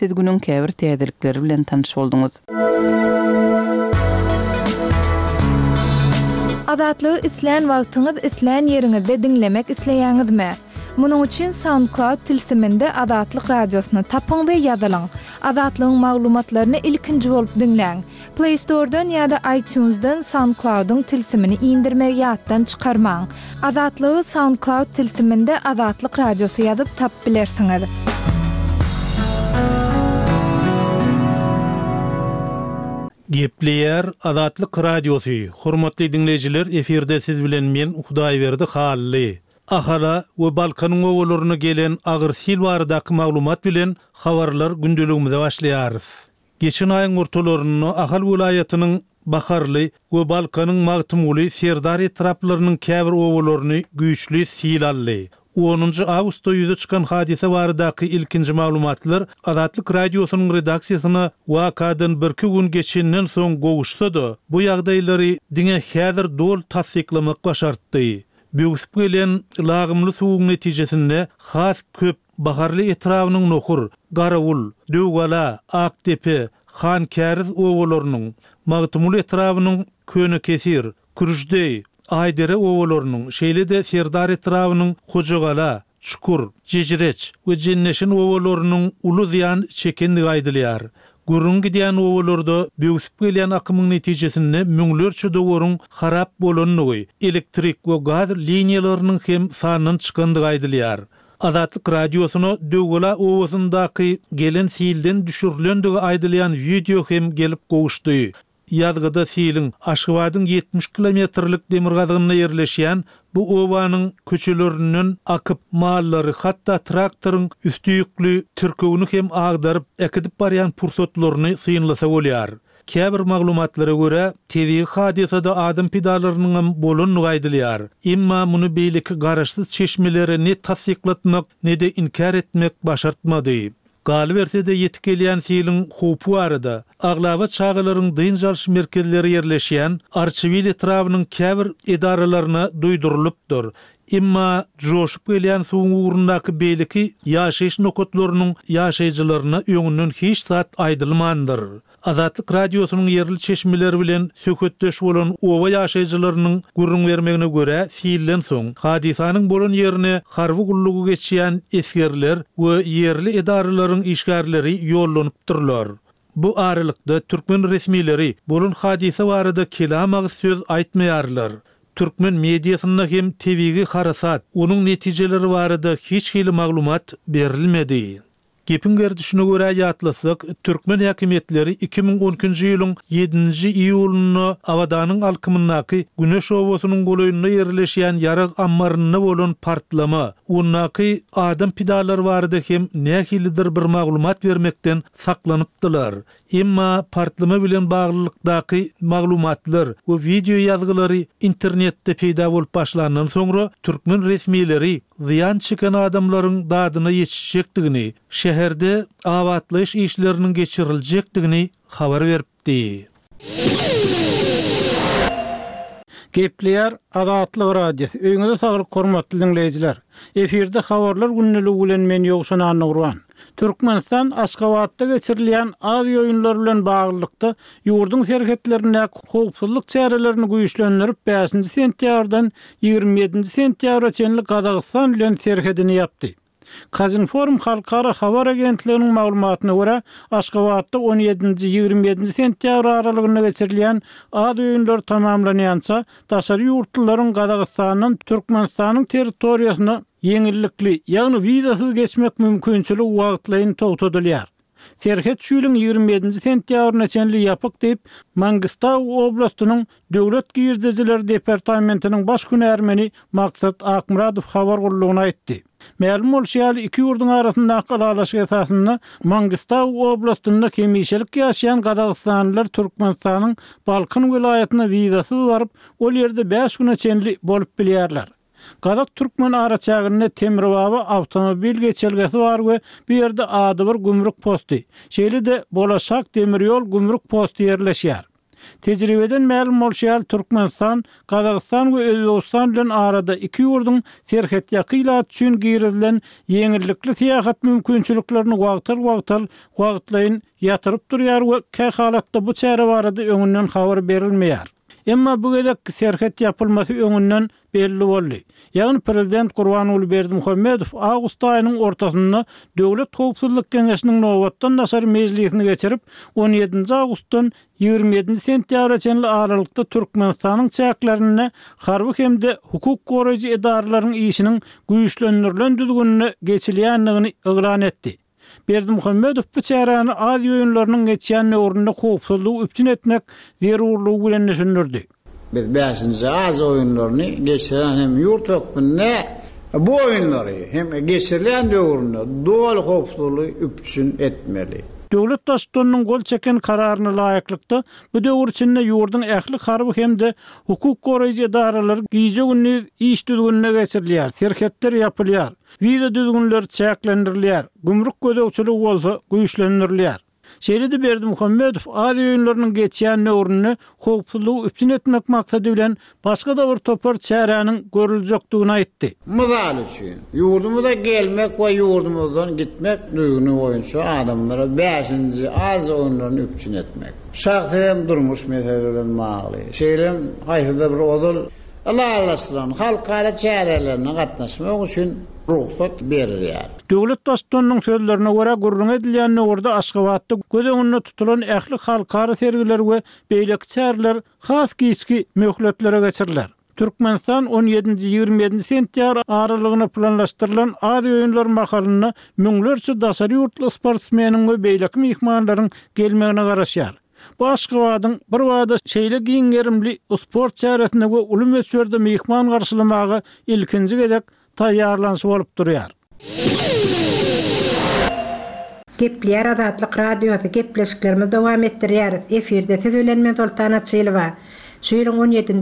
Siz günün käbir täzelikleri bilen tanış bolduňuz. Adatlygy isleýän wagtyňyz isleýän ýeriňizde dinlemek isleýäňizmi? Munuň üçin SoundCloud tilsiminde Adatlyk radiosyny tapyň we ýazylaň. Adatlygyň maglumatlaryny ilkinji bolup dinleň. Play Store'dan ýa-da iTunes'dan SoundCloud'un tilsimini indirmek ýatdan çykarmaň. Adatlygy SoundCloud tilsiminde Adatlyk radiosy ýazyp tap bilersiňiz. Gepleýär Adatlyk radiosu. Hormatly dinleýijiler, eferde siz bilen men Hudaýberdi Hally. Ahara we Balkanyň owalaryna gelen agyr sil baradaky maglumat bilen habarlar gündeligimize başlaýarys. Geçen aýyň ortalaryny Ahal vilayatynyň Baharly we Balkanyň Magtymly Serdar etraplarynyň käbir owalaryny güýçli sil aldy. 10 Awgustda ýüze çykan hadise baradaky ilkinji maglumatlar Adatlyk radiosynyň redaksiýasyna wakadan 1-2 gün geçenden soň gowuşdy. Bu ýagdaýlary diňe häzir dol tasdiklamak başartdy. Büyüsüp gelen lagymly suwuň netijesinde has köp Baharly etrawynyň Nohur, Garawul, Döwgala, Aktepe, Hankäriz owalarynyň, Magtymly etrawynyň Köne Kesir, Kürjdeý, Aýdere owalarynyň, şeýle-de Serdar etrawynyň Hojagala, Çukur, Jejreç we Jenneşin owalarynyň uly ziýan çekendigi aýdylýar. Gurrun gidýän owalarda büyüsüp gelen akymyň netijesinde müňlerçe döwürüň harap bolanyny, elektrik we gaz liniýalarynyň hem sanynyň çykandygy aýdylýar. Adatlyk radiosyna Döwgala owasyndaky gelen silden düşürilendigi aýdylýan video hem gelip gowuşdy. Ýazgyda silin Aşgabatyň 70 kilometrlik demirgazygyna ýerleşýän bu owanyň köçelerinden akyp mallary hatda traktoryň üstüýükli türkewini hem agdaryp ekidip barýan pursatlaryny synlasa bolýar. Käbir maglumatlara görä TV hadisada adam pidalarynyň bolanyny aýdylýar. Emma muny beýleki garaşsyz çeşmelere ne tasdiklatmak ne de inkar etmek başartmady. Galy bersede ýetip gelýän silin howpy barada aglaba çağalaryň dynjalş merkezleri ýerleşýän Arçyvil etrawynyň käbir edaralaryna duýdurylypdyr. Emma joşup gelýän suwuň ugurundaky beýleki ýaşaýyş nokatlarynyň ýaşaýjylaryna öňünden hiç zat aýdylmandyr. Adatlyk radiosynyň ýerli çeşmeleri bilen söhbetdeş bolan owa ýaşaýjylarynyň gurrun bermegine görä silden soň hadisanyň bolan ýerine harby gullugy geçýän esgerler we ýerli edaralaryň işgärleri ýollanypdyrlar. Bu aralykda türkmen resmileri bolan hadise barada kelamagy söz aýtmaýarlar. Türkmen mediasyna hem TV'ge harasat, onun netijeleri barada hiç hili maglumat berilmedi. Gepin gerdişine görä ýatlasak, Türkmen häkimetleri 2012-nji ýylyň 7-nji iýulyny Awdanyň alkymyndaky Güneş owasynyň golaýyna ýerleşýän ýarag ammaryna bolan partlama, onnaky adam pidalary barada hem nähilidir bir maglumat bermekden saklanypdylar. Emma partlama bilen baglylykdaky maglumatlar we video ýazgylary internetde peýda bolup başlandan soňra Türkmen resmileri ziyan çeken adamlaryň dadyna ýetişjekdigini, şäherde awatlyş işleriniň geçiriljekdigini habar beripdi. Gepleýär Adatlyk radiosu. Öňüňizde saglyk hormatly dinleýijiler. Eferde habarlar günneligi bilen men ýogşan Nurwan. Türkmenistan Aşgabatda geçirilýän adi oýunlar bilen baglykda ýurdun herketlerine howpsuzlyk çärelerini güýçlendirip 5-nji sentýardan 27-nji sentýara çenli Kazakystan bilen terhedini ýapdy. Kazinform Halkara Habar Agentliginiň maglumatyna görä, Aşgabatda 17-nji 27-nji sentýabr aralygyna geçirilýän ady oýunlar tamamlanýança, daşary ýurtlaryň Kazakystanyň Türkmenistanyň territoriýasyna yeňillikli, ýagny wizasyz geçmek mümkinçiligi wagtlaryň togtadylýar. Terhet şuýlyň 27-nji sentýabryna çenli ýapyk diýip Mangustaw oblastynyň Döwlet Girdijiler departamentiniň baş hünärmeni Maksat Akmuradow habar gurulugyna aýtdy. Ma'lum bolýar, iki ýurdun arasyndaky aralaşyk esasynda Mangustaw oblastynyň kemişelik ýaşaýan Kazakstanlylar Türkmenistanyň Balkan vilayatyna wizasyz baryp, ol ýerde 5 güne çenli bolup bilýärler. Kazak Türkmen araçagyny Temirbaba awtomobil geçelgesi bar we bu ýerde ady bir gümrük posti. Şeýle-de bolaşak demiryol gümrük posti ýerleşýär. Tejribeden ma'lum bolşýar Türkmenistan, Kazakystan we Özbegistan bilen arada iki ýurdun serhet ýakylat üçin girilen ýeňillikli seýahat mümkinçiliklerini wagtlaýyn ýatyryp durýar we käy halatda bu çäre barada öňünden habar berilmeýär. Emma bu gedek serhet yapılması öňünden belli boldy. Ýagny prezident Gurbanuly Berdimuhammedow awgust aýynyň ortasynda Döwlet Howpsuzlyk Kengesiniň nowatdan nasar mejlisini geçirip 17 awgustdan 27 sentýabraçenli aralykda Türkmenistanyň çäklerini harby hemde hukuk goraýjy edaralaryň işiniň güýçlenirilen düzgünine geçilýändigini ygran etdi. Berdimuhammedow bu çärany Aziýa oýunlarynyň geçýän öwründe howpsuzlygy üpçün etmek zerurlygy bilen düşündirdi. Biz 5-nji Aziýa oýunlaryny geçiren hem ýurt hökmünde bu oýunlary hem geçirilen öwründe dol howpsuzlygy üpçün etmeli. Döwlet daşdynyň gol çeken kararyna laýyklykda bu döwür içinde ýurdun ähli harby hemde hukuk goraýjy edaralary giýje günni iş düzgünine geçirilýär, serhetler ýapylýar, wiza düzgünler çäklendirilýär, gümrük gödekçiligi bolsa güýçlendirilýär. Şeýle Berdimuhammedow Aziýa oýunlarynyň geçýän öwrüne howpsuzlygy üpçün etmek maksady bilen başga da bir topar çäräniň görüljekdigini aýtdy. Mysal üçin ýurdumyza gelmek we ýurdumyzdan gitmek duýguny boýunça adamlara 5-nji Aziýa oýunlaryny üpçün etmek. Şahsy durmuş meselelerini magly. Şeýle haýsy bir odul Allah'ın halkara çärelerine gatnaşmak üçin ruhsat berilýär. Döwlet daşdynyň sözlerine görä gurrun edilýän orada Aşgabatda gödeňinde tutulan ähli halkara sergiler we beýlek çäreler has giçki möhletlere geçirilýär. Türkmenistan 17-27 sentýabr aralygyna planlaşdyrylan Aziýa oýunlary mahalyna müňlerçe daşary ýurtly sportsmeniň we beýlek mihmanlaryň gelmegine garaşýar. Bu Aşgabatyň bir wada şeýle giňerimli sport çäresinde we uly mesjerde mihman garşylamagy ilkinji gedek taýýarlanşy bolup durýar. Gepler Azatlyk radiosu gepleşiklerimi dowam etdirýär. Efirde siz bilen men Sultan Açylova. Şu ýylyň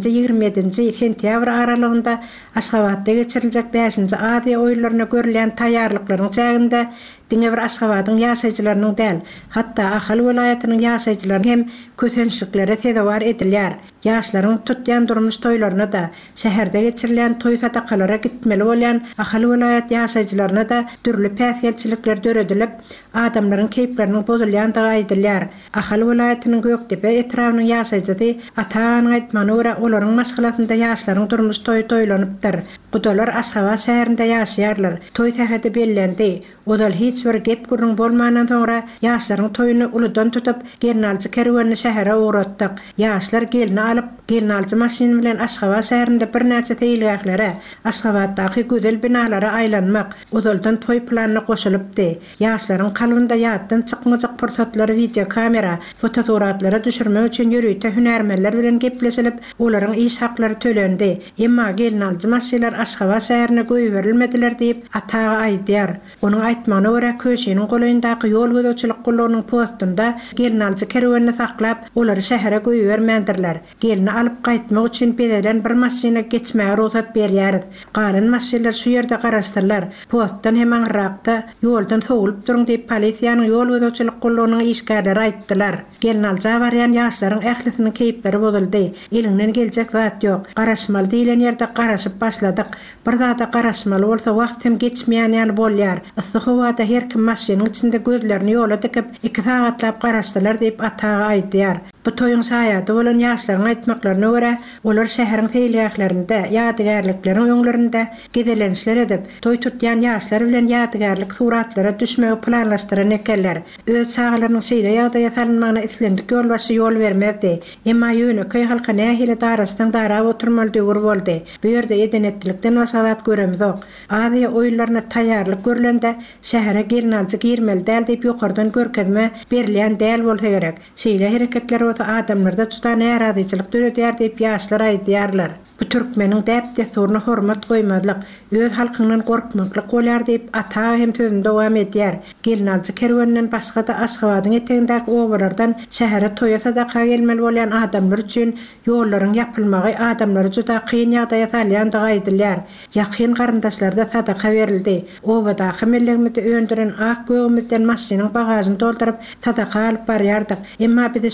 17-27 sentýabr aralygynda Aşgabatda geçiriljek 5-nji Aziýa oýunlaryna görülen taýýarlyklaryň çäginde diňe bir Aşgabatyň ýaşaýjylarynyň däl, hatda Ahal welaýatynyň ýaşaýjylaryny hem kötenşliklere tezewar edilýär. Ýaşlaryň tutýan durmuş toýlaryna da, şäherde geçirilen toý sadakalara gitmeli bolan Ahal welaýat ýaşaýjylaryna da türlü päsgelçilikler döredilip, adamlaryň keýpleriniň bozulýandygy aýdylýar. Ahal welaýatynyň Göktepe etrawynyň ýaşaýjysy ata aýtmany görä olaryň maşgalatynda ýaşlaryň durmuş toýlanypdyr. Gudalar Aşgabat şäherinde ýaşaýarlar. Toý täheti bellendi. Odal hiç bir gep gurrun bolmandan soňra ýaşlaryň toýuny uludan tutup gelnalçy kerwanyny şähere uğratdyk. Ýaşlar gelini alyp gelnalçy maşyn bilen Aşgabat şäherinde bir näçe teýleklere Aşgabatdaky güzel binalara aýlanmak odaldan toý planyna goşulypdy. Ýaşlaryň kalbynda ýatdan çykmajak pursatlary video kamera fotosuratlara düşürmek üçin ýürüýte hünärmenler bilen gepleşilip olaryň iş haklary tölendi. Emma gelnalçy maşynlar Aşgabat şäherine goýuberilmediler diýip ataga aýdýar. Onuň aýtmany görä köşenin goýundaky ýol gödekçilik gullarynyň postunda gelnalçy kerwanyny saklap olary şähere goýubermendirler. Gelini alyp gaýtmak üçin bedelen bir maşyna geçmäge ruhsat berýär. Galan maşynlar şu ýerde garaşdyrlar. Postdan hemen rakda ýoldan sowulup duruň diýip polisiýanyň ýol gödekçilik gullarynyň işgärleri aýtdylar. Gelnalçy barýan ýaşlaryň ählisiniň keýpleri bozuldy. Elinden geljek zat ýok. Garaşmaly diýilen ýerde garaşyp başladyk. Bir zata garaşmaly bolsa wagt hem geçmeýän ýaly bolýar. Howada her kim maşynyň içinde gözlerini ýola dikip 2 sagatlap garaşdylar diýip ataga aýdýar. Bu toýun şaýaty bolan ýaşlaryň aýtmaklaryna görä, olar şäheriň teýleýärlerinde, ýadygarlyklaryň öňlerinde gedelenişler edip, toý tutýan ýaşlar bilen ýadygarlyk suratlara düşmegi planlaşdyran ekenler. Öz çağlarynyň şeýle ýagdaýa salynmagyna islendik ýolbaşy ýol bermedi. Emma ýöne köý halka nähili darasdan darap oturmaly döwür boldy. Bu ýerde edenetlikden wasadat göremizok. Aziýa oýunlaryna taýýarlyk görülende şähere gelnalçy girmeli däl diýip ýokardan görkezme berilýän däl bolsa gerek. Şeýle hereketler wata adamlarda tutan äradyçylyk döredýär diýip ýaşlar aýdýarlar. Bu türkmeniň däpde soruny hormat goýmazlyk, öz halkynyň gorkmaklyk bolýar diýip ata hem sözünde dowam edýär. Gelnalçy kerwanynyň başga da Aşgabatyň etegindäki owalardan şähere toýa sadaka gelmeli bolan adamlar üçin ýollaryň ýapylmagy adamlary juda kyn ýagdaýa salýandygy aýdylýar. Ýakyn garyndaşlarda sadaka berildi. Owadaky millegimizde öndüren ak göwümizden maşynyň bagasyny dolduryp sadaka alyp barýardyk. Emma biz şähere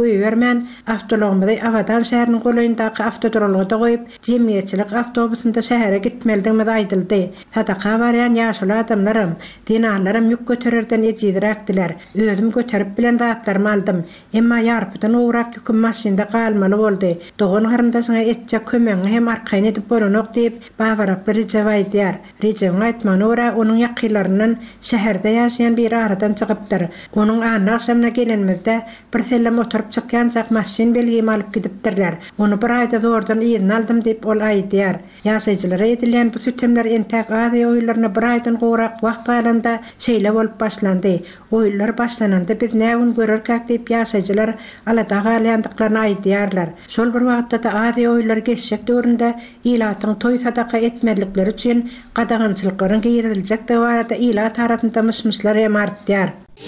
güýü bermän avtologymyzy Avadan şäheriniň goýundaky avtodrolgada goýup, jemgyýetçilik awtobusunda şähere gitmeligimi aýdyldy. Sadaka barýan ýaşly adamlarym, dinarlarym ýük götererden ejizdiräkdiler. Özüm göterip bilen zatlarymı aldym. Emma ýarpydan owrak ýüküm maşynda galmaly boldy. Dogan garyndaşyňa etjek kömeňi hem arkaýyn edip bolanok diýip bawarap bir jawab aýdýar. Rijeň aýtmany ora onuň ýakylaryndan şäherde ýaşaýan bir aradan çykypdyr. Onuň ana akşamna gelenmizde bir sellem oturup çykýanjak maşyn belgimi alyp gidipdirler. Onu bir aýda zordan ýyzyn aldym diýip ol aýdýar. Ýaşaýjylara edilen bu sütemler entäk ady oýlaryna bir aýdan gowrak wagt alanda şeýle bolup başlandy. Oýlar başlananda biz näwin görerkäk diýip ýaşaýjylar alada galýandyklaryny aýdýarlar. Şol bir wagtda da ady oýlar geçşek döwründe ilatyň toý sadaka etmedikleri üçin gadagançylyklaryň giýiriljek barada ilat tarapynda myşmyşlar hem artdyar.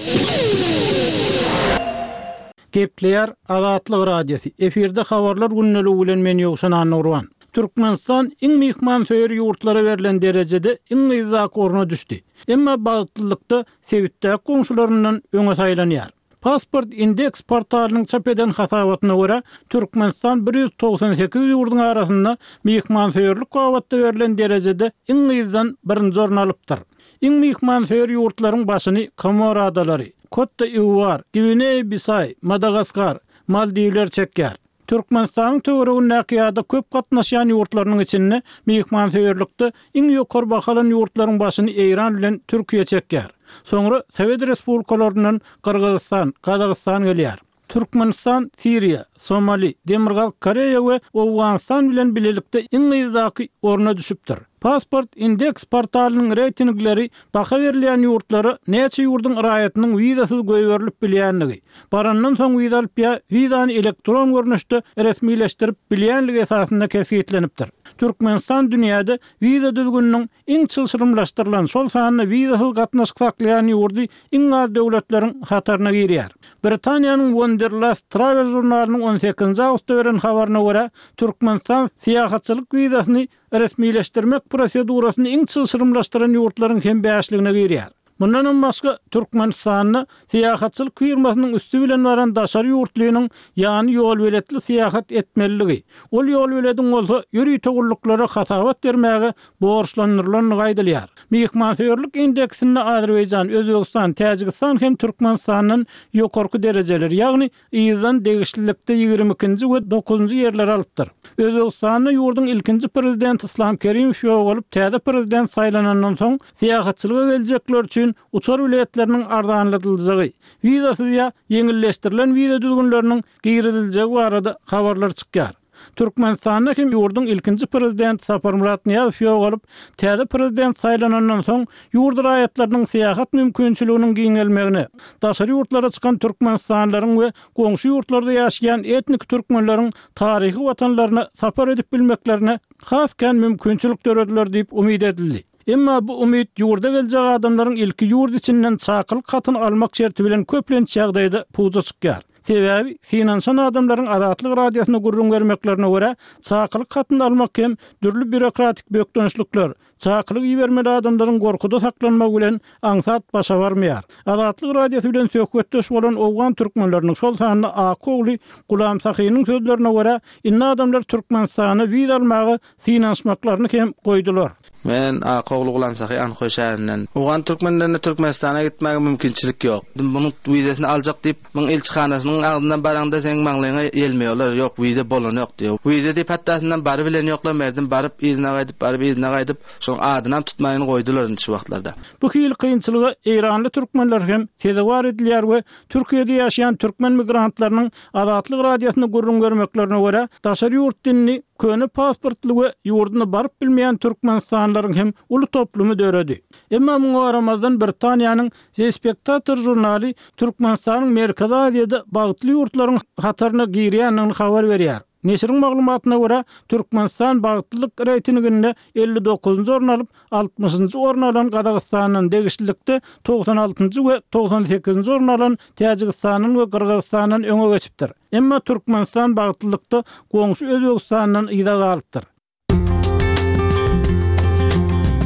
Gepleýär Azatlyk radiosu. Efirde habarlar günneli bilen men ýoksan anurwan. Türkmenistan iň mihman söýür ýurtlara berilen derejede iň ýyzak orna düşdi. Emma bagtlykda sebitde goňşularyndan öňe saýlanýar. Pasport Index portalynyň çap eden hasabatyna görä, Türkmenistan 198 ýurduň arasynda mihman söýürlik gowatda berilen derejede iň ýyzdan birinji orun alypdyr. Iň mihman söýür ýurtlaryň başyny Komor adalary, Cote d'Ivoire, Guinea-Bissau, Madagaskar, Maldivler çekýär. Türkmenistanyň töwereginde näkiýada köp gatnaşýan ýurtlarynyň içinde mihman söýürlikde iň ýokary bahalan ýurtlaryň başyny Eýran bilen Türkiýe çekýär. Soňra Sowet Respublikalaryndan Kyrgyzstan, Kazakystan gelýär. Türkmenistan, Siriya, Somali, Demirgal, Koreya we Awganistan bilen bilelikde iň ýyzaky orna düşüpdir. Pasport Index portalynyň reytingleri baha berilýän ýurtlary näçe ýurdun raýatynyň wizasyz goýberilip bilýänligi, barandan soň wiza alyp ýa wizany elektron görnüşde resmileşdirip bilýänligi esasynda kesgitlenipdir. Türkmenistan dünýäde wiza düzgüniniň iň çylşyrymlaşdyrylan şol sanyny wizasyz gatnaşyk saklayan ýurdy iň az döwletleriň hataryna girýär. Britaniýanyň Wanderlust Travel jurnalynyň 18-nji awgustda beren habaryna görä, Türkmenistan syýahatçylyk wizasyny resmileşdirmek prosedurasyny iň çylşyrymlaşdyran ýurtlaryň hem bäşligine girýär. Bundan başga Türkmenistanyň syýahatçylyk firmasynyň üstü bilen baran daşary ýurtlarynyň ýany ýol biletli syýahat etmeligi. Ol ýol biletiň bolsa ýüri togurluklara hasabat bermäge borçlanyrlan gaýdylýar. Mihmansöýürlik indeksinde Azerbaýjan, Özbegistan, Täjikistan hem Türkmenistanyň ýokarky derejeleri, ýagny ýyzdan degişlilikde 22-nji we 9-njy ýerler alypdyr. Özbegistanyň ýurdun ilkinji prezidenti Islom Kerimow ýok täze prezident saýlanandan soň syýahatçylyga geljekler üçin uçar vilayetleriniň ardanlatyljagy, wizasyz ýa ýeňilleşdirilen wiza düzgünleriniň giýiriljegi barada habarlar çykýar. Türkmenistanyň hem ýurdun ilkinji prezidenti Saparmurat Niýazow ýok bolup, täze prezident saýlanandan soň ýurt raýatlarynyň syýahat mümkinçiliginiň giňelmegine, daşary ýurtlara çykan türkmenistanlaryň we goňşy ýurtlarda ýaşaýan etnik türkmenleriň taryhy watanlaryna sapar edip bilmeklerine hasken mümkinçilik dörediler diýip umyd edildi. Emma bu umid ýurda geljek adamlaryň ilki ýurt içinden çakylyk hatyn almak şerti bilen köplenç ýagdaýda puza çykýar. Sebebi finansan adamlaryň Azatlyk radiosyna gurrun bermeklerine görä, çakylyk hatyn almak hem dürli bürokratik bökdönüşlikler, çakylyk ýermeli adamlaryň gorkuda saklanmak bilen aňsat başa barmaýar. Azatlyk radiosy bilen söhbetdeş bolan owgan türkmenläriniň şol sanyny Akogly Gulam Sahynyň sözlerine görä, inna adamlar Türkmenistany wiza almagy finansmaklaryny hem goýdular. Men Akogly Gulam Sahy Anhoy şäherinden owgan türkmenlerine Türkmenistana gitmäge mümkinçilik ýok. Muny wizasyny aljak diýip, muň elçihanasynyň agyndan baranda seň maňlaryňa gelmeýärler. Ýok, wiza bolan ýok diýip. Wiza diýip hattasyndan bary bilen ýoklar merdim, baryp izne gaýdyp, şoň adynam tutmagyny goýdular şu wagtlarda. Bu hil kynçylygy Eýranly türkmenler hem tezewar edilýär we Türkiýede ýaşaýan türkmen migrantlarynyň Azatlyk radiosyny gurrun görmeklerine görä, daşary ýurt dinini köni pasportly we ýurduny baryp bilmeýän türkmenistanlaryň hem uly toplumy döredi. Emma muňa aramazdan Britaniýanyň The Spectator jurnaly Türkmenistanyň Merkezi Aziýada bagtly ýurtlaryň hataryna girýänini habar berýär. Neşriň maglumatyna görä, Türkmenistan bagtlylyk reytinginde 59-njy orun alyp 60-njy orun alan Kazakystanyň degişlilikde 96-njy we 98-njy orun alan Täjikistanyň we Kyrgyzstanyň öňe geçipdir. Emma Türkmenistan bagtlylykda goňşy Özbegistanyň ýyda galypdyr.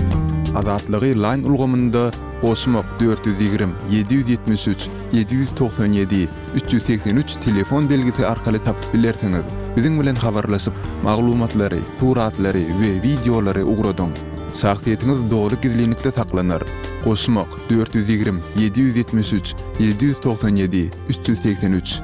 Azatlygy line ulgamynda Goşmak 420 773 797 383 telefon belgisi arkaly tapyp bilersiňiz. Biziň bilen habarlaşyp maglumatlary, suratlary we videolary ugradyň. Şahsiýetiniz dogry gizlilikde saklanır. Goşmak 420 773 797 383.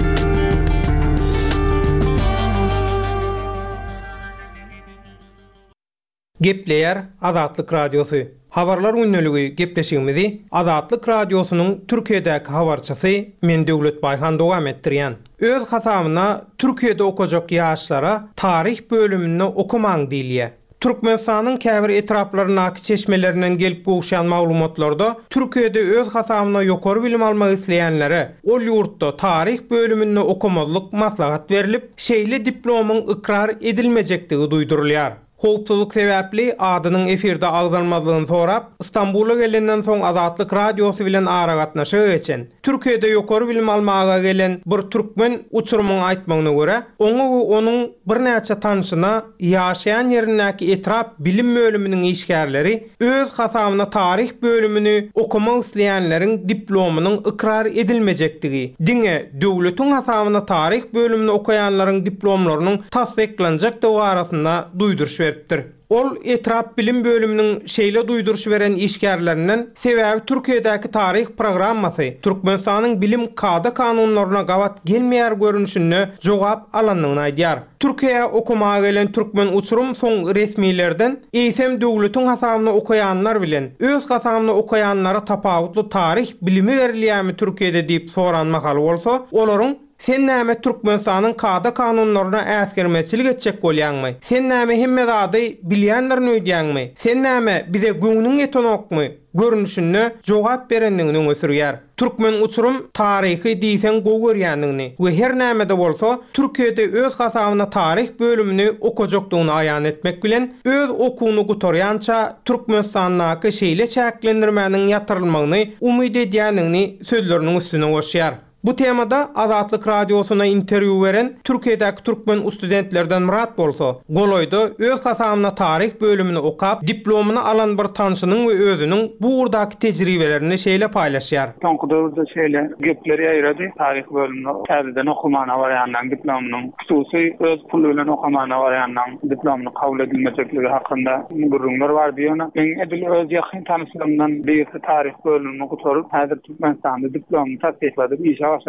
Gepleýär Azatlyk Radiosu. Habarlar günneligi gepleşigimizi Azatlyk Radiosunyň Türkiýedäki habarçysy men Döwlet Baýhan dowam etdirýän. Öz hasabyna Türkiýede okajak ýaşlara tarih bölümini okumaň diýilýär. Türkmenistanyň käbir etraplarynaky çeşmelerinden gelip goşan maglumatlarda Türkiýede öz hasabyna ýokary bilim almak isleýänlere ol ýurtda tarih bölümini okumalyk maslahat berilip, şeýle diplomyň ikrar edilmejektigi duýdurulýar. Howpsuzlyk sebäpli adynyň efirde agzalmazlygyny sorap, İstanbul'a gelenden soň Azatlyk Radiosu bilen ara gatnaşyga geçen, Türkiýede ýokary bilim almaga gelen bir türkmen uçurumyň aýtmagyna görä, onuň bir näçe tanşyna ýaşaýan ýerindäki etrap bilim bölüminiň işgärleri öz hasabyna tarih bölümini okumak isleýänleriň diplomynyň ikrar edilmejektigi, diňe döwletiň hasabyna tarih bölümini okuyanlaryň diplomlarynyň tasdiklanjakdygy arasynda duýduruş Ol etrap bilim bölümünün şeýle duýduruş beren işgärlerinden sebäbi Türkiýedäki tarih programmasy Türkmenistanyň bilim kada kanunlaryna gawat gelmeýär görünüşini jogap alanlygyny aýdýar. Türkiýe okumaga gelen türkmen uçurum soň resmilerden eýsem döwletiň hasabyna okuyanlar bilen öz hasabyna okuyanlara tapawutly tarih bilimi berilýärmi Türkiýede diýip soranmak bolsa, olaryň sen näme Türkmenistanyň kada kanunlaryna äsgermeçilik etjek bolýanmy? Sen näme hemme zady bilýänlerini öýdýänmi? Sen näme bize göňüň etonokmy? Görünüşini jogap berendigini öňe Türkmen uçurum tarihi diýsen gowurýanlygyny we her näme bolsa Türkiýede öz hasabyna tarih bölümini okajakdygyny aýan etmek bilen öz okuwny gutarýança Türkmenistanyňky şeýle çäklendirmäniň ýatyrylmagyny umyd edýänligini sözleriniň üstüne goşýar. Bu temada Azatlyk Radiosuna interview veren Türkiýedäki türkmen studentlerden Murat bolsa, goloyda öz hasabyna tarih bölümini okap, diplomunu alan bir tanşynyň we özüniň bu urdaky tejribelerini şeýle paýlaşýar. Toňkudurda şeýle gepleri aýrady. Tarih bölümini täzeden okumana barýandan diplomynyň hususy öz pulu bilen okumana barýandan diplomyny kabul edilmejekligi hakynda gurrunlar bar diýene. Men edil öz ýakyn tanyslarymdan bir tarih bölümini gutaryp, häzir Türkmenistanda diplomyny tasdikladyp,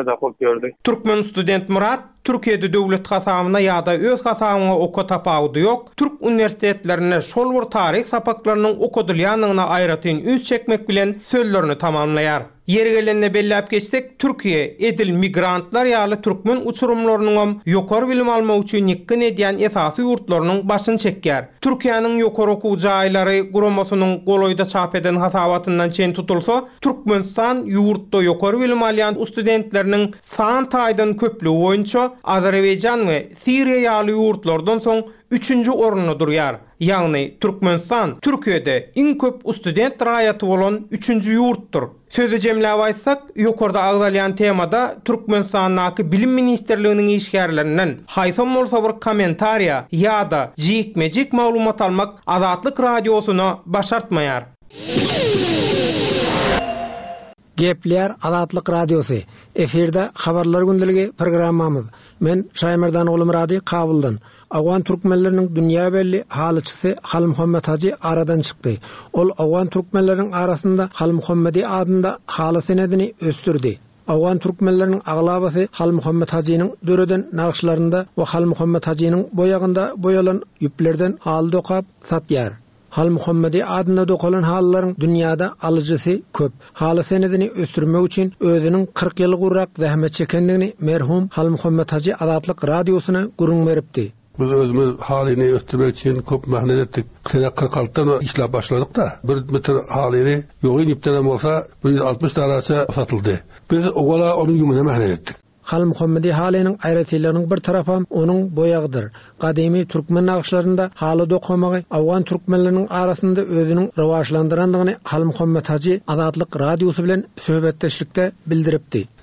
Türkmen student Murat, Türkiýede döwlet hasabyna ýa-da öz hasabyna oku tapawudy ýok. Türk universitetlerine şol bir tarih sapaklarynyň okudylýanlygyna aýratyn üns çekmek bilen sözlerini tamamlaýar. Yeri gelende belläp geçsek, Türkiýe edil migrantlar ýaly türkmen uçurumlarynyň ýokary bilim almak üçin ýekkin edýän esasy ýurtlarynyň başyny çekýär. Türkiýanyň ýokary okuw jaýlary guramasynyň goloýda çap eden hasabатyndan çen tutulsa, Türkmenistan ýurtda ýokary bilim alýan studentleriniň san taýdan köplügi boýunça Azerbaýjan we Siriýa ýaly ýurtlardan soň 3-nji orunda durýar. Ýagny Türkmenistan Türkiýede iň köp student raýaty bolan 3-nji ýurtdur. Sözü jemläp aýtsak, ýokarda agdalýan temada Türkmenistanyň bilim ministerliginiň işgärlerinden haýsam bolsa bir kommentariýa ýa-da jikmejik maglumat almak Azatlyk Radiosuna başartmaýar. Gepleýär Azatlyk Radiosu. Eferde habarlar gündeligi programmamyz. Men Şaýmerdan oglum Radi Kabuldan. Awgan türkmenleriniň dünýä belli halyçysy Haly Muhammed Haji aradan çykdy. Ol awgan türkmenleriniň arasynda Haly Muhammedi adynda haly senedini östürdi. Awgan türkmenleriniň aglabasy Haly Muhammed Hajinyň döreden naqşlarynda we Haly Muhammed Hajinyň boýagynda boýalan ýüplerden haly dokap satýar. Haly Muhammedi adynda dokalan halylaryň dünýäde alyjysy köp. Haly senedini östürmek üçin özüniň 40 ýyl gurrak zähmet çekendigini merhum Haly Muhammed Haji Azatlyk Radiosuna gurrun beripdi. Biz özümüz halini östürmek için köp mehnat ettik. Sene 46'dan işler başladık da bir metre halini yoğun iptenen olsa 160 darasa satıldı. Biz oğala onun yumuna mehnat ettik. Haly Muhammedi halinin aýratylarynyň bir tarapam onun boýagydyr. Gadymy türkmen naqşlarynda haly dokamagy awgan türkmenleriniň arasynda özüniň rawaşlandyrandygyny Haly Muhammed Haji Azatlyk Radiosu bilen söhbetdeşlikde bildiripdi.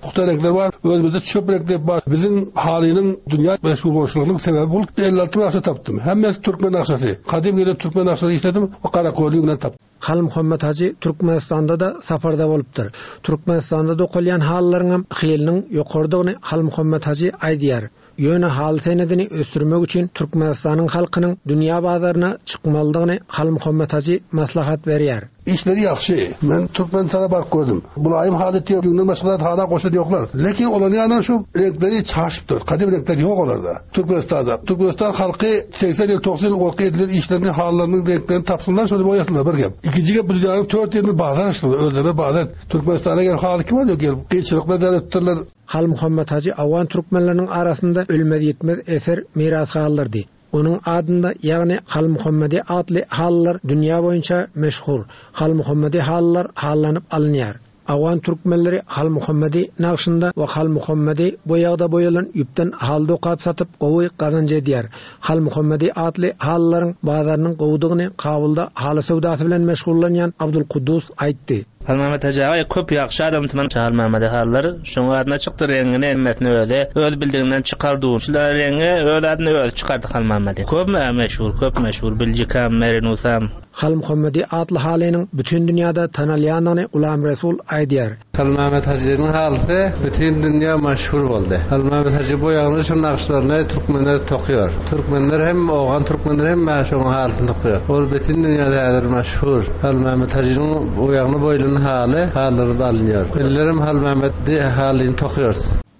Kuhta renkler var. Özümüzde çöp renkler var. Bizim halinin dünya meşgul oluşluğunun sebebi bu. 56 aksa taptım. Hemmesi Türkmen aksası. Kadim gele Türkmen aksası işledim. O Karakoli'yle taptım. Hal Muhammed Hacı Türkmenistan'da da safarda bolupdyr. Türkmenistan'da da okulyan hallaryň hylynyň ýokardygyny Hal Muhammed Hacı aýdýar. Ýöne hal senedini ösdürmek üçin Türkmenistanyň halkynyň dünýä bazaryna çykmalydygyny Hal Muhammed Hacı maslahat berýär. İşleri yaxşı. Ben Türkmenistan'a bark gördüm. Bulayım haleti yok. Gündür başkalar hala koşudu yoklar. Lekin olan yana şu renkleri çaşıptır. Kadim renkler yok onlarda. Türkmenistan'da. Türkmenistan halkı 80 yıl 90 yıl orta edilir işlerini hallarının renklerini tapsınlar şöyle boyasınlar bir gep. İkinci gep bu dünyanın 4 yerini bazar açtılar. Özleme bazar. Türkmenistan'a gel halı kim oluyor gel. Kıyçılıkla devlettirler. Hal Muhammed Hacı awan türkmenlerinin arasında ölmez yetmez eser miras kaldırdı. Onun adında ýagny Hal Muhammedi adly hallar dünýä boýunça meşhur. Hal Muhammedi hallar hallanyp alınýar. Awan türkmenleri Hal Muhammedi naqşynda we Hal Muhammedi boýagda boýalan ýüpden halda okap satyp gowy gazanjy edýär. Hal Muhammedi adly hallaryň bazarynyň gowdugyny Kabulda haly sowdasy bilen meşgullanýan Abdul Quddus aýtdy. Hal Mehmet Hacı köp ýakşy adam tuman Hal Mehmet hallar şoňa adına çykdy rengini emmesini öz bildiginden çykardy. Şular rengi öz adyny öz çykardy Hal Mehmet. Köp meşhur Biljika Merinusam. Hal Muhammedi adly halynyň bütün dünýäde tanalýanyny Ulam Resul aýdýar. Hal Mehmet Hacı'nın halı bütün dünya meşhur oldu. Hal Mehmet Hacı bu yağını şu nakşlarını Türkmenler tokuyor. Türkmenler hem oğan Türkmenler hem meşhur halını tokuyor. O bütün dünyada meşhur. Hal Mehmet Hacı'nın bu yağını boylunun halları da alınıyor. Ellerim Hal Mehmet'de halini tokuyor.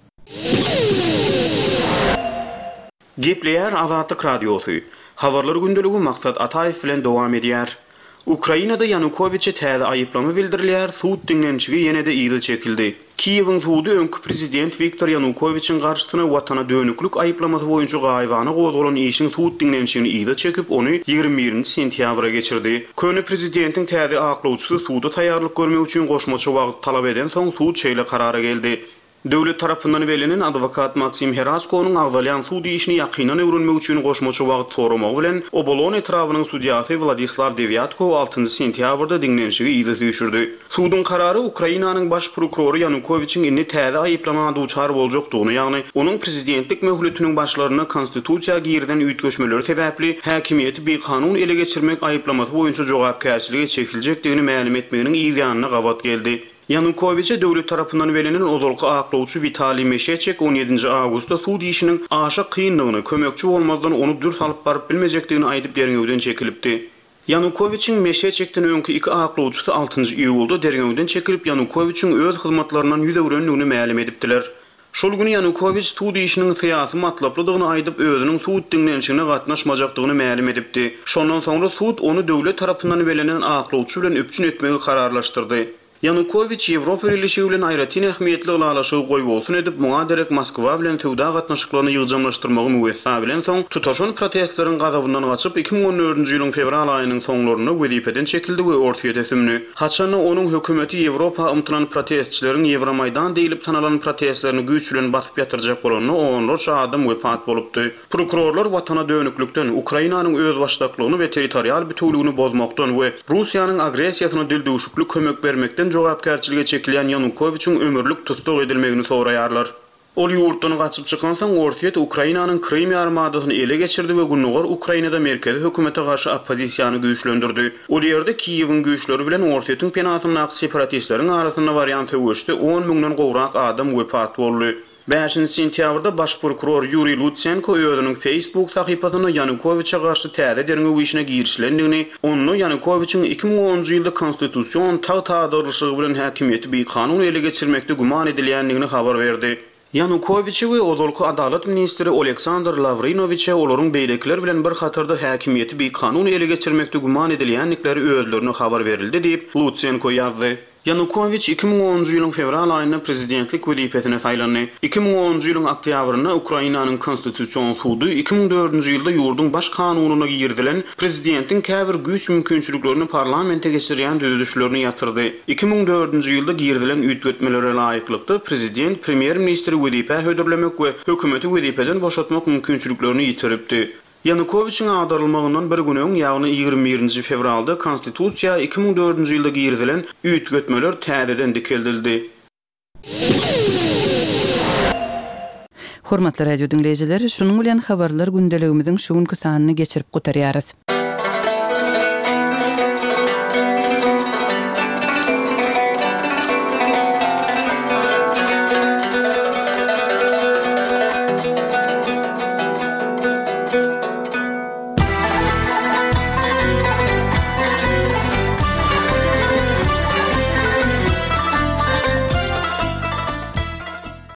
Gepleyer Azatlyk Radiosu. Habarlar gündülügi Maksat Ataev bilen dowam edýär. Ukrainada Yanukoviçe täze aýyplama bildirilýär, suud dinlençigi ýene-de ýygy çekildi. Kiýewiň suudy öňkü prezident Viktor Yanukoviçiň garşysyna watana dönüklük aýyplamasy boýunça gaýbany gozgolan işiň suud dinlençigini ýygy çekip ony 21 sentýabra geçirdi. Köni prezidentiň täze aklawçysy suuda taýýarlyk görmek üçin goşmaça wagt talap eden soň suud şeýle karara geldi. Döwlet tarapyndan belenen adwokat Maksim Heraskowyň agzalyan suudi işini ýakynan öwrenmek üçin goşmaça wagt soramak bilen Obolon etrawynyň sudiýasy Vladislav Devyatko 6 sentýabrda dinlençigi ýygy düşürdi. Suudun karary Ukrainanyň baş prokurory Yanukoviçiň inni täze aýyplamana duçar boljakdygyny, ýagny onuň prezidentlik möhletiniň başlaryna konstitusiýa girden üýtgeşmeleri sebäpli häkimiýeti bir kanun ele geçirmek aýyplamasy boýunça jogapkärçiligi çekiljekdigini ma'lum etmeginiň ýygyanyna gawat geldi. Yanukoviçe döwlet tarapyndan belenen odolky aklawçy Vitaliy Meşeçek 17 awgustda suud işiniň aşa kynlygyny, kömekçi bolmazdan onu dürs alyp baryp bilmejekdigini aýdyp derňewden çekilipdi. Yanukoviçiň Meşeçekden öňkü iki aklawçysy 6 iýulda derňewden çekilip Yanukoviçiň öz hyzmatlarynyň ýüzegrenligini ma'lum edipdiler. Şol güni Yanukoviç suud işiniň syýasy matlaplydygyny aýdyp özüniň suud dinlençigine gatnaşmajakdygyny ma'lum edipdi. Şondan soňra suud onu döwlet tarapyndan belenen aklawçy bilen öpçün etmegi kararlaşdyrdy. Yanukoviç Ýewropa Birleşigi bilen aýratyn ähmiýetli ulaşygy goýup bolsun edip muňa derek Moskwa bilen töwda gatnaşyklaryny ýygjamlaşdyrmagy müwessa bilen soň tutaşan protestlaryň gazabyndan gaçyp 2014-nji ýylyň fevral aýynyň soňlaryna wezipeden çekildi we ortaya teslimni. Haçany onuň hökümeti Ýewropa umtylan protestçileriň Ýewromaýdan diýilip sanalan protestlerini güýç bilen basyp ýatyrjak bolanyny onlarça adam wepat bolupdy. Prokurorlar watana dönüklükden, Ukrainanyň öz başdaklygyny we territorial bütünlügini bozmakdan we Russiýanyň agresiýasyna dildüşüklik kömek bermekden jogapkärçilige çekilýän Yanukoviçiň ömürlük tutsak edilmegini soraýarlar. Ol ýurtdan gaçyp çykan soň ortiýet Ukrainanyň Krym ýarmadasyny ele geçirdi we günüňer Ukrainada merkezi hökümete garşy oppozisiýany güýçlendirdi. Ol ýerde Kiýewiň güýçleri bilen ortiýetiň penasyna separatistlaryň arasynda variant öwüşdi. 10 000den gowrak adam wepat boldy. 5 sentýabrda baş prokuror Yuri Lutsenko özüniň Facebook sahypasyna Yanukoviçe garşy täze derňew işine girişlendigini, onu Yanukoviçiň 2010-njy ýylda konstitusiýon tagtadyrlyşygy bilen häkimiýeti bir kanun ele geçirmekde guman edilýändigini habar berdi. Yanukoviçi we odolky adalet ministri Oleksandr Lavrinoviçe olaryň beýlekler bilen bir hatarda häkimiýeti bir kanun ele geçirmekde guman edilýänlikleri özlerine habar berildi diýip Lutsenko ýazdy. Yanukoviç 2010-njy ýylyň fevral aýynda prezidentlik wezipesine saýlandy. 2010-njy ýylyň oktýabryna Ukrainanyň konstitusiýon sudy 2004-njy ýylda ýurduň baş kanunyna girdilen prezidentiň käbir güýç mümkinçiliklerini parlamente geçirýän düzüşlerini ýatyrdy. 2004-njy ýylda girdilen üýtgetmelere laýyklykda prezident premier ministri wezipe hödürlemek we hökümeti wezipeden boşatmak mümkinçiliklerini ýitiripdi. Yanukoviçiň agdarylmagynyň bir gün öň, ýagny 21 fevralda konstitusiýa 2004-njy ýylda girdilen üýtgetmeler täzeden dikildildi. Hormatly radio dinleyijiler, şunun bilen habarlar gündeligimiziň şu günkü sanyny geçirip gutarýarys.